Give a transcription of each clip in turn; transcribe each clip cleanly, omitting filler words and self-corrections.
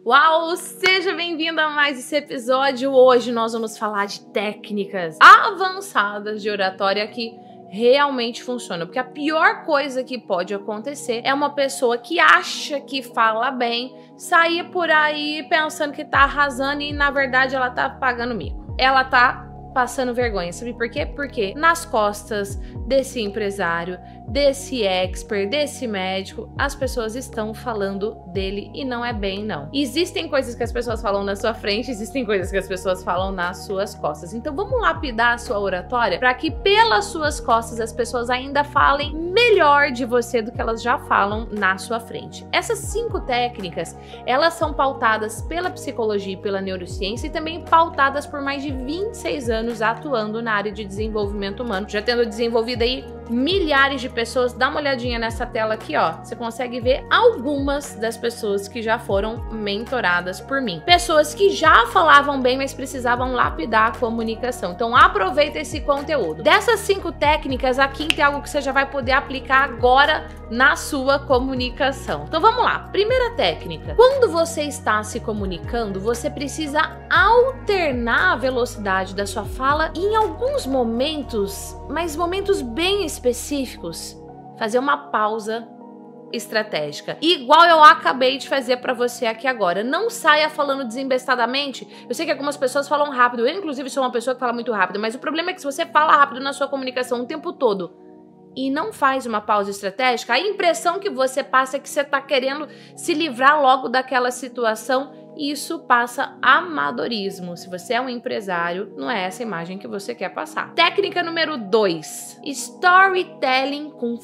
Uau, seja bem-vindo a mais esse episódio. Hoje nós vamos falar de técnicas avançadas de oratória que realmente funcionam. Porque a pior coisa que pode acontecer é uma pessoa que acha que fala bem, sair por aí pensando que tá arrasando e na verdade ela tá pagando mico. Ela tá passando vergonha, sabe por quê? Porque nas costas desse empresário, desse expert, desse médico, as pessoas estão falando dele e não é bem, não. Existem coisas que as pessoas falam na sua frente, existem coisas que as pessoas falam nas suas costas. Então vamos lapidar a sua oratória para que pelas suas costas as pessoas ainda falem melhor de você do que elas já falam na sua frente. Essas 5 técnicas, elas são pautadas pela psicologia e pela neurociência e também pautadas por mais de 26 anos atuando na área de desenvolvimento humano, já tendo desenvolvido aí milhares de pessoas. Dá uma olhadinha nessa tela aqui, ó. Você consegue ver algumas das pessoas que já foram mentoradas por mim. Pessoas que já falavam bem, mas precisavam lapidar a comunicação. Então aproveita esse conteúdo. Dessas 5 técnicas, a quinta é algo que você já vai poder aplicar agora na sua comunicação. Então vamos lá. Primeira técnica. Quando você está se comunicando, você precisa alternar a velocidade da sua fala e em alguns momentos, mas momentos bem específicos, fazer uma pausa estratégica. Igual eu acabei de fazer para você aqui agora. Não saia falando desembestadamente. Eu sei que algumas pessoas falam rápido. Eu, inclusive, sou uma pessoa que fala muito rápido, mas o problema é que se você fala rápido na sua comunicação o tempo todo e não faz uma pausa estratégica, a impressão que você passa é que você tá querendo se livrar logo daquela situação. Isso passa amadorismo. Se você é um empresário, não é essa imagem que você quer passar. Técnica número 2. Storytelling com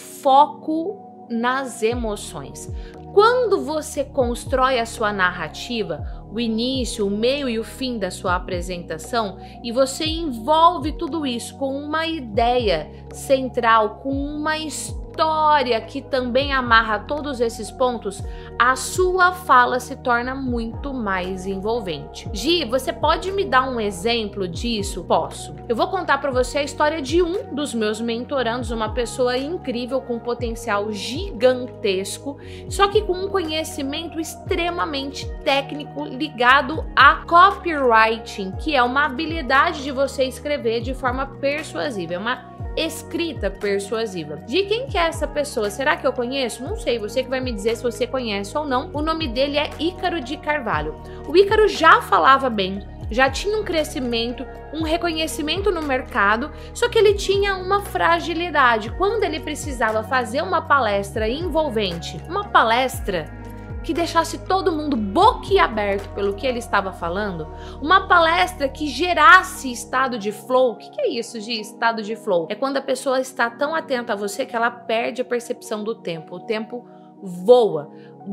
foco nas emoções. Quando você constrói a sua narrativa, o início, o meio e o fim da sua apresentação, e você envolve tudo isso com uma ideia central, com uma história que também amarra todos esses pontos, a sua fala se torna muito mais envolvente. Gi, você pode me dar um exemplo disso? Posso. Eu vou contar para você a história de um dos meus mentorandos, uma pessoa incrível com potencial gigantesco, só que com um conhecimento extremamente técnico ligado a copywriting, que é uma habilidade de você escrever de forma persuasiva, é uma escrita persuasiva. De quem que é essa pessoa? Será que eu conheço? Não sei, você que vai me dizer se você conhece ou não. O nome dele é Ícaro de Carvalho. O Ícaro já falava bem, já tinha um crescimento, um reconhecimento no mercado, só que ele tinha uma fragilidade. Quando ele precisava fazer uma palestra envolvente, uma palestra que deixasse todo mundo boquiaberto pelo que ele estava falando, uma palestra que gerasse estado de flow. O que é isso de estado de flow? É quando a pessoa está tão atenta a você que ela perde a percepção do tempo. O tempo voa.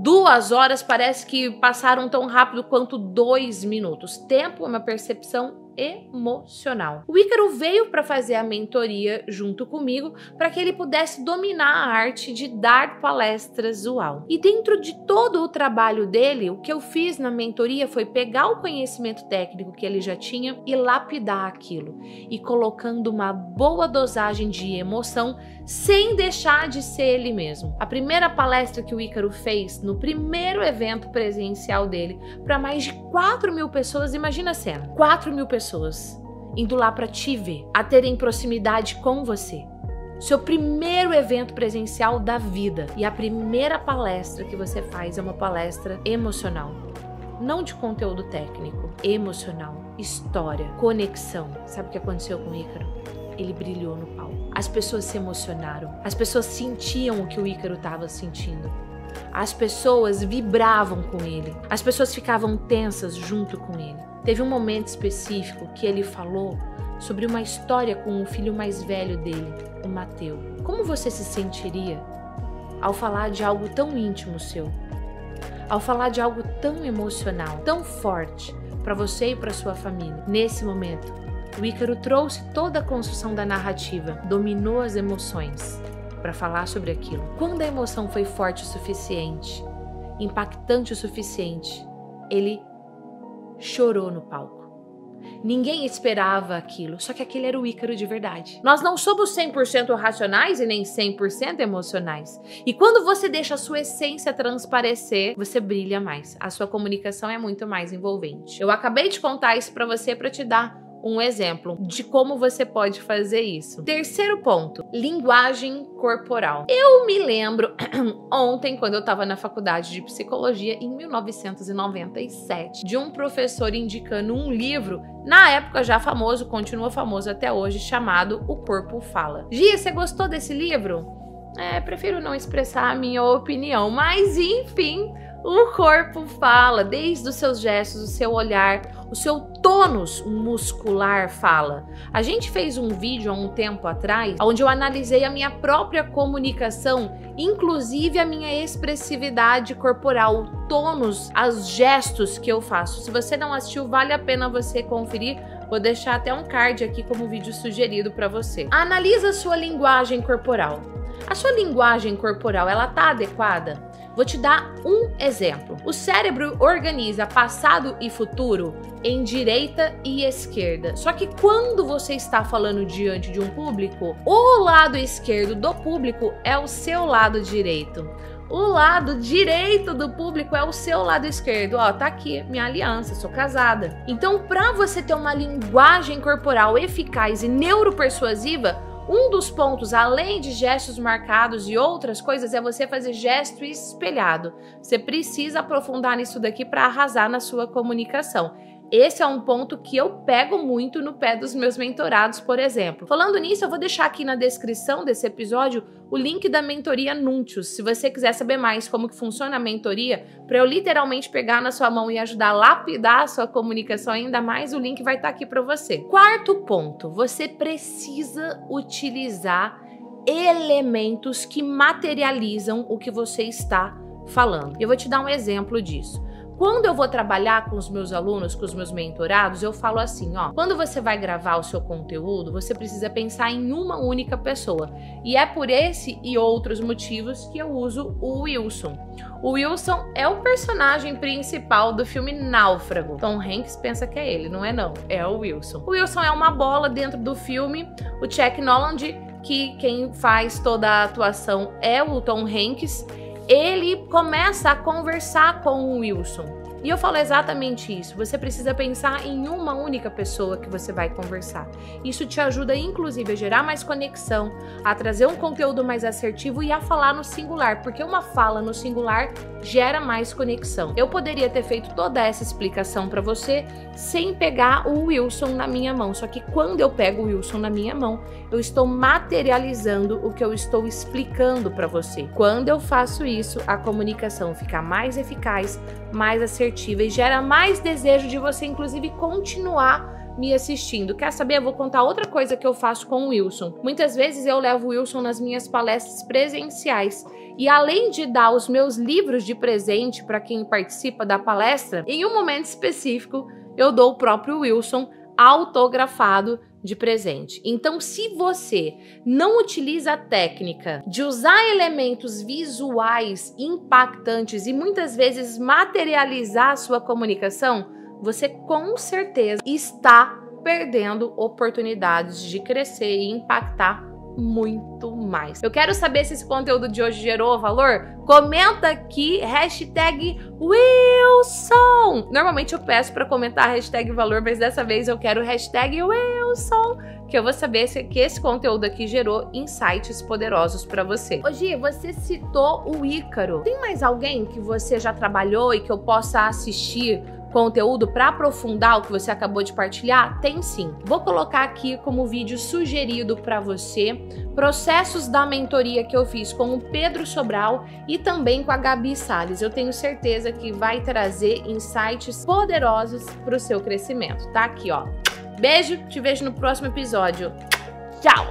2 horas parece que passaram tão rápido quanto 2 minutos. Tempo é uma percepção emocional. O Ícaro veio para fazer a mentoria junto comigo para que ele pudesse dominar a arte de dar palestras UAU. E dentro de todo o trabalho dele, o que eu fiz na mentoria foi pegar o conhecimento técnico que ele já tinha e lapidar aquilo, e colocando uma boa dosagem de emoção sem deixar de ser ele mesmo. A primeira palestra que o Ícaro fez no primeiro evento presencial dele para mais de 4.000 pessoas, imagina a cena, 4.000 pessoas indo lá para te ver, a terem proximidade com você. Seu primeiro evento presencial da vida, e a primeira palestra que você faz é uma palestra emocional. Não de conteúdo técnico, emocional, história, conexão. Sabe o que aconteceu com o Ícaro? Ele brilhou no palco. As pessoas se emocionaram. As pessoas sentiam o que o Ícaro estava sentindo. As pessoas vibravam com ele. As pessoas ficavam tensas junto com ele. Teve um momento específico que ele falou sobre uma história com o filho mais velho dele, o Mateu. Como você se sentiria ao falar de algo tão íntimo seu? Ao falar de algo tão emocional, tão forte para você e para sua família? Nesse momento, o Ícaro trouxe toda a construção da narrativa, dominou as emoções para falar sobre aquilo. Quando a emoção foi forte o suficiente, impactante o suficiente, ele chorou no palco. Ninguém esperava aquilo, só que aquele era o Ícaro de verdade. Nós não somos 100% racionais e nem 100% emocionais. E quando você deixa a sua essência transparecer, você brilha mais. A sua comunicação é muito mais envolvente. Eu acabei de contar isso para você para te dar um exemplo de como você pode fazer isso. Terceiro ponto, linguagem corporal. Eu me lembro ontem, quando eu estava na faculdade de psicologia, em 1997, de um professor indicando um livro, na época já famoso, continua famoso até hoje, chamado O Corpo Fala. Gia, você gostou desse livro? Prefiro não expressar a minha opinião, mas enfim, o corpo fala, desde os seus gestos, o seu olhar, o seu tônus muscular fala. A gente fez um vídeo há um tempo atrás, onde eu analisei a minha própria comunicação, inclusive a minha expressividade corporal, o tônus, os gestos que eu faço. Se você não assistiu, vale a pena você conferir. Vou deixar até um card aqui como vídeo sugerido para você. Analisa a sua linguagem corporal. A sua linguagem corporal, ela tá adequada? Vou te dar um exemplo. O cérebro organiza passado e futuro em direita e esquerda. Só que quando você está falando diante de um público, o lado esquerdo do público é o seu lado direito. O lado direito do público é o seu lado esquerdo. Ó, tá aqui minha aliança, sou casada. Então, para você ter uma linguagem corporal eficaz e neuropersuasiva, um dos pontos, além de gestos marcados e outras coisas, é você fazer gesto espelhado. Você precisa aprofundar nisso daqui para arrasar na sua comunicação. Esse é um ponto que eu pego muito no pé dos meus mentorados, por exemplo. Falando nisso, eu vou deixar aqui na descrição desse episódio o link da mentoria Núntios. Se você quiser saber mais como que funciona a mentoria, para eu literalmente pegar na sua mão e ajudar a lapidar a sua comunicação ainda mais, o link vai estar aqui para você. Quarto ponto, você precisa utilizar elementos que materializam o que você está falando. Eu vou te dar um exemplo disso. Quando eu vou trabalhar com os meus alunos, com os meus mentorados, eu falo assim, ó, quando você vai gravar o seu conteúdo, você precisa pensar em uma única pessoa. E é por esse e outros motivos que eu uso o Wilson. O Wilson é o personagem principal do filme Náufrago. Tom Hanks pensa que é ele, não é não, é o Wilson. O Wilson é uma bola dentro do filme, o Chuck Noland, que quem faz toda a atuação é o Tom Hanks, ele começa a conversar com o Wilson. E eu falo exatamente isso, você precisa pensar em uma única pessoa que você vai conversar. Isso te ajuda, inclusive, a gerar mais conexão, a trazer um conteúdo mais assertivo e a falar no singular, porque uma fala no singular gera mais conexão. Eu poderia ter feito toda essa explicação para você sem pegar o Wilson na minha mão, só que quando eu pego o Wilson na minha mão, eu estou materializando o que eu estou explicando para você. Quando eu faço isso, a comunicação fica mais eficaz, mais assertiva e gera mais desejo de você, inclusive, continuar me assistindo. Quer saber? Eu vou contar outra coisa que eu faço com o Wilson. Muitas vezes eu levo o Wilson nas minhas palestras presenciais e, além de dar os meus livros de presente para quem participa da palestra, em um momento específico eu dou o próprio Wilson autografado de presente. Então, se você não utiliza a técnica de usar elementos visuais impactantes e muitas vezes materializar a sua comunicação, você com certeza está perdendo oportunidades de crescer e impactar muito mais. Eu quero saber se esse conteúdo de hoje gerou valor. Comenta aqui, #Wilson. Normalmente eu peço para comentar #valor, mas dessa vez eu quero #Wilson, que eu vou saber se que esse conteúdo aqui gerou insights poderosos para você. Hoje você citou o Ícaro. Tem mais alguém que você já trabalhou e que eu possa assistir conteúdo para aprofundar o que você acabou de partilhar? Tem sim. Vou colocar aqui como vídeo sugerido para você processos da mentoria que eu fiz com o Pedro Sobral e também com a Gabi Salles. Eu tenho certeza que vai trazer insights poderosos para o seu crescimento. Tá aqui, ó. Beijo, te vejo no próximo episódio. Tchau!